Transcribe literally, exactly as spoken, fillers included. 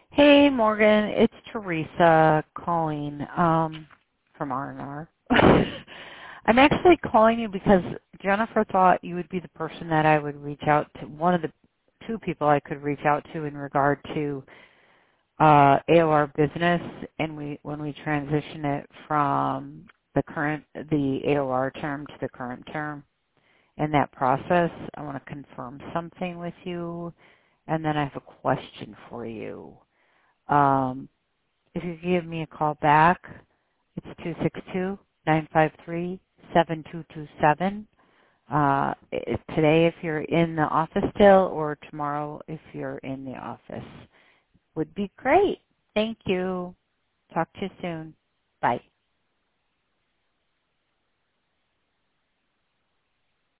Hey, Morgan. It's Teresa calling um, from R and R. I'm actually calling you because Jennifer thought you would be the person that I would reach out to, one of the two people I could reach out to in regard to uh, A O R business, and we when we transition it from the current the A O R term to the current term. In that process, I want to confirm something with you, and then I have a question for you. Um, if you could give me a call back, it's two six two, nine five three, seven two two seven. Uh, it- today if you're in the office still, or tomorrow if you're in the office. Would be great. Thank you. Talk to you soon. Bye.